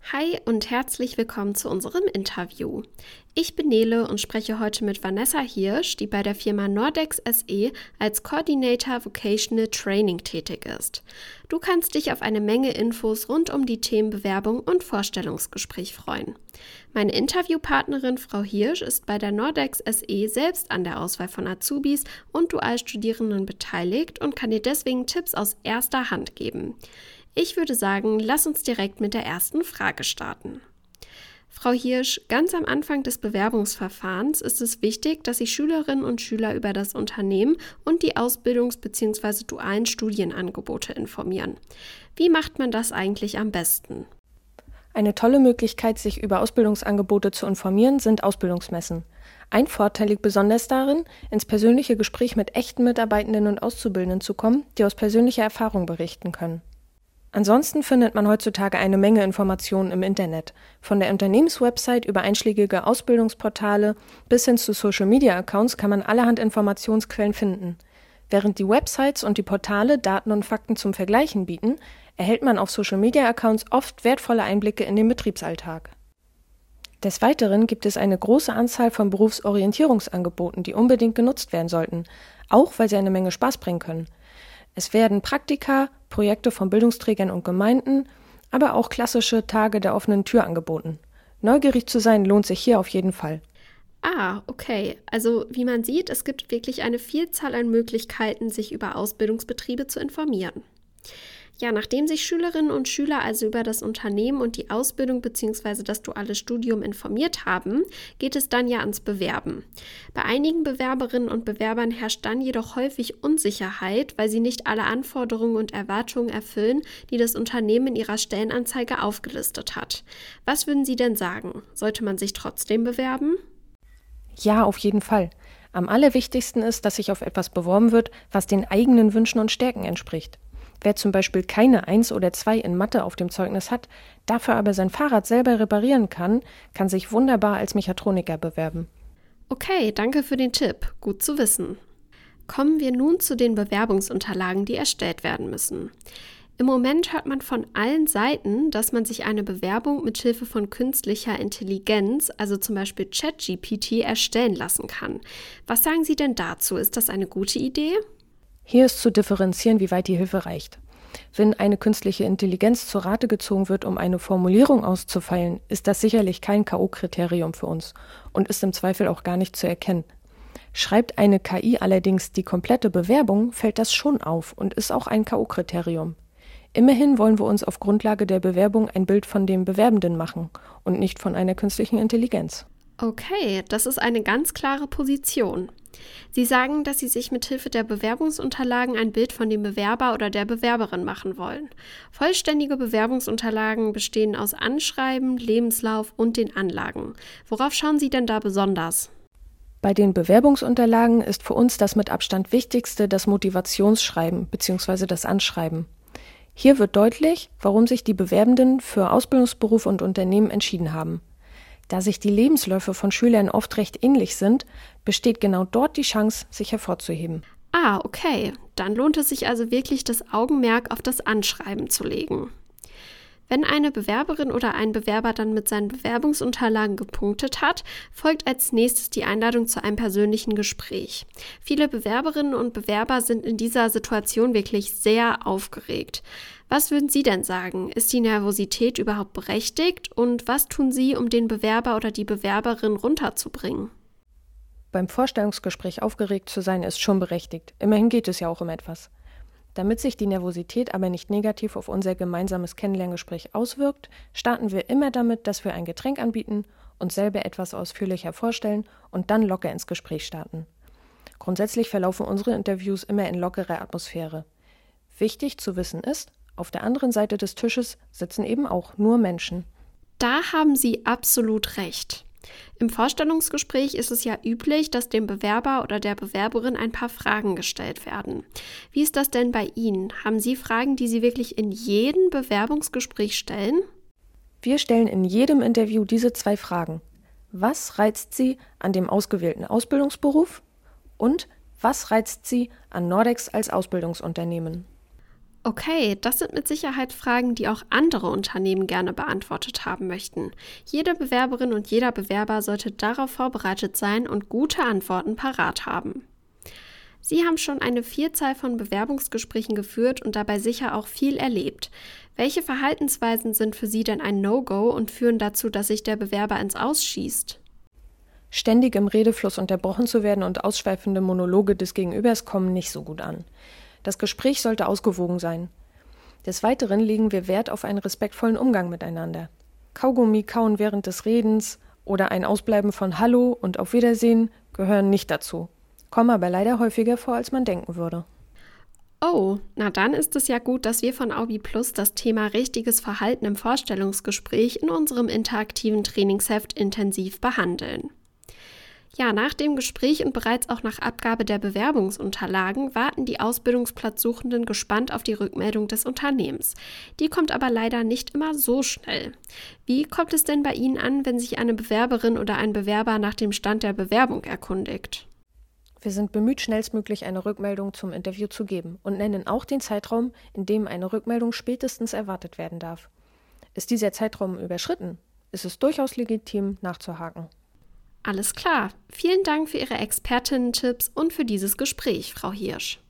Hi und herzlich willkommen zu unserem Interview. Ich bin Nele und spreche heute mit Vanessa Hirsch, die bei der Firma Nordex SE als Coordinator Vocational Training tätig ist. Du kannst dich auf eine Menge Infos rund um die Themen Bewerbung und Vorstellungsgespräch freuen. Meine Interviewpartnerin Frau Hirsch ist bei der Nordex SE selbst an der Auswahl von Azubis und Dualstudierenden beteiligt und kann dir deswegen Tipps aus erster Hand geben. Ich würde sagen, lass uns direkt mit der ersten Frage starten. Frau Hirsch, ganz am Anfang des Bewerbungsverfahrens ist es wichtig, dass sich Schülerinnen und Schüler über das Unternehmen und die Ausbildungs- bzw. dualen Studienangebote informieren. Wie macht man das eigentlich am besten? Eine tolle Möglichkeit, sich über Ausbildungsangebote zu informieren, sind Ausbildungsmessen. Ein Vorteil liegt besonders darin, ins persönliche Gespräch mit echten Mitarbeitenden und Auszubildenden zu kommen, die aus persönlicher Erfahrung berichten können. Ansonsten findet man heutzutage eine Menge Informationen im Internet, von der Unternehmenswebsite über einschlägige Ausbildungsportale bis hin zu Social-Media-Accounts kann man allerhand Informationsquellen finden. Während die Websites und die Portale Daten und Fakten zum Vergleichen bieten, erhält man auf Social-Media-Accounts oft wertvolle Einblicke in den Betriebsalltag. Des Weiteren gibt es eine große Anzahl von Berufsorientierungsangeboten, die unbedingt genutzt werden sollten, auch weil sie eine Menge Spaß bringen können. Es werden Praktika, Projekte von Bildungsträgern und Gemeinden, aber auch klassische Tage der offenen Tür angeboten. Neugierig zu sein lohnt sich hier auf jeden Fall. Ah, okay. Also wie man sieht, es gibt wirklich eine Vielzahl an Möglichkeiten, sich über Ausbildungsbetriebe zu informieren. Ja, nachdem sich Schülerinnen und Schüler also über das Unternehmen und die Ausbildung bzw. das duale Studium informiert haben, geht es dann ja ans Bewerben. Bei einigen Bewerberinnen und Bewerbern herrscht dann jedoch häufig Unsicherheit, weil sie nicht alle Anforderungen und Erwartungen erfüllen, die das Unternehmen in ihrer Stellenanzeige aufgelistet hat. Was würden Sie denn sagen? Sollte man sich trotzdem bewerben? Ja, auf jeden Fall. Am allerwichtigsten ist, dass sich auf etwas beworben wird, was den eigenen Wünschen und Stärken entspricht. Wer zum Beispiel keine 1 oder 2 in Mathe auf dem Zeugnis hat, dafür aber sein Fahrrad selber reparieren kann sich wunderbar als Mechatroniker bewerben. Okay, danke für den Tipp. Gut zu wissen. Kommen wir nun zu den Bewerbungsunterlagen, die erstellt werden müssen. Im Moment hört man von allen Seiten, dass man sich eine Bewerbung mit Hilfe von künstlicher Intelligenz, also zum Beispiel ChatGPT, erstellen lassen kann. Was sagen Sie denn dazu? Ist das eine gute Idee? Hier ist zu differenzieren, wie weit die Hilfe reicht. Wenn eine künstliche Intelligenz zur Rate gezogen wird, um eine Formulierung auszufeilen, ist das sicherlich kein K.O.-Kriterium für uns und ist im Zweifel auch gar nicht zu erkennen. Schreibt eine KI allerdings die komplette Bewerbung, fällt das schon auf und ist auch ein K.O.-Kriterium. Immerhin wollen wir uns auf Grundlage der Bewerbung ein Bild von dem Bewerbenden machen und nicht von einer künstlichen Intelligenz. Okay, das ist eine ganz klare Position. Sie sagen, dass Sie sich mit Hilfe der Bewerbungsunterlagen ein Bild von dem Bewerber oder der Bewerberin machen wollen. Vollständige Bewerbungsunterlagen bestehen aus Anschreiben, Lebenslauf und den Anlagen. Worauf schauen Sie denn da besonders? Bei den Bewerbungsunterlagen ist für uns das mit Abstand Wichtigste das Motivationsschreiben bzw. das Anschreiben. Hier wird deutlich, warum sich die Bewerbenden für Ausbildungsberuf und Unternehmen entschieden haben. Da sich die Lebensläufe von Schülern oft recht ähnlich sind, besteht genau dort die Chance, sich hervorzuheben. Ah, okay. Dann lohnt es sich also wirklich, das Augenmerk auf das Anschreiben zu legen. Wenn eine Bewerberin oder ein Bewerber dann mit seinen Bewerbungsunterlagen gepunktet hat, folgt als nächstes die Einladung zu einem persönlichen Gespräch. Viele Bewerberinnen und Bewerber sind in dieser Situation wirklich sehr aufgeregt. Was würden Sie denn sagen? Ist die Nervosität überhaupt berechtigt? Und was tun Sie, um den Bewerber oder die Bewerberin runterzubringen? Beim Vorstellungsgespräch aufgeregt zu sein, ist schon berechtigt. Immerhin geht es ja auch um etwas. Damit sich die Nervosität aber nicht negativ auf unser gemeinsames Kennenlerngespräch auswirkt, starten wir immer damit, dass wir ein Getränk anbieten, uns selber etwas ausführlicher vorstellen und dann locker ins Gespräch starten. Grundsätzlich verlaufen unsere Interviews immer in lockerer Atmosphäre. Wichtig zu wissen ist, auf der anderen Seite des Tisches sitzen eben auch nur Menschen. Da haben Sie absolut recht. Im Vorstellungsgespräch ist es ja üblich, dass dem Bewerber oder der Bewerberin ein paar Fragen gestellt werden. Wie ist das denn bei Ihnen? Haben Sie Fragen, die Sie wirklich in jedem Bewerbungsgespräch stellen? Wir stellen in jedem Interview diese 2 Fragen. Was reizt Sie an dem ausgewählten Ausbildungsberuf? Und was reizt Sie an Nordex als Ausbildungsunternehmen? Okay, das sind mit Sicherheit Fragen, die auch andere Unternehmen gerne beantwortet haben möchten. Jede Bewerberin und jeder Bewerber sollte darauf vorbereitet sein und gute Antworten parat haben. Sie haben schon eine Vielzahl von Bewerbungsgesprächen geführt und dabei sicher auch viel erlebt. Welche Verhaltensweisen sind für Sie denn ein No-Go und führen dazu, dass sich der Bewerber ins Ausschießt? Ständig im Redefluss unterbrochen zu werden und ausschweifende Monologe des Gegenübers kommen nicht so gut an. Das Gespräch sollte ausgewogen sein. Des Weiteren legen wir Wert auf einen respektvollen Umgang miteinander. Kaugummi kauen während des Redens oder ein Ausbleiben von Hallo und Auf Wiedersehen gehören nicht dazu, kommen aber leider häufiger vor, als man denken würde. Oh, na dann ist es ja gut, dass wir von Aubi Plus das Thema richtiges Verhalten im Vorstellungsgespräch in unserem interaktiven Trainingsheft intensiv behandeln. Ja, nach dem Gespräch und bereits auch nach Abgabe der Bewerbungsunterlagen warten die Ausbildungsplatzsuchenden gespannt auf die Rückmeldung des Unternehmens. Die kommt aber leider nicht immer so schnell. Wie kommt es denn bei Ihnen an, wenn sich eine Bewerberin oder ein Bewerber nach dem Stand der Bewerbung erkundigt? Wir sind bemüht, schnellstmöglich eine Rückmeldung zum Interview zu geben und nennen auch den Zeitraum, in dem eine Rückmeldung spätestens erwartet werden darf. Ist dieser Zeitraum überschritten, ist es durchaus legitim, nachzuhaken. Alles klar. Vielen Dank für Ihre Expertinnen-Tipps und für dieses Gespräch, Frau Hirsch.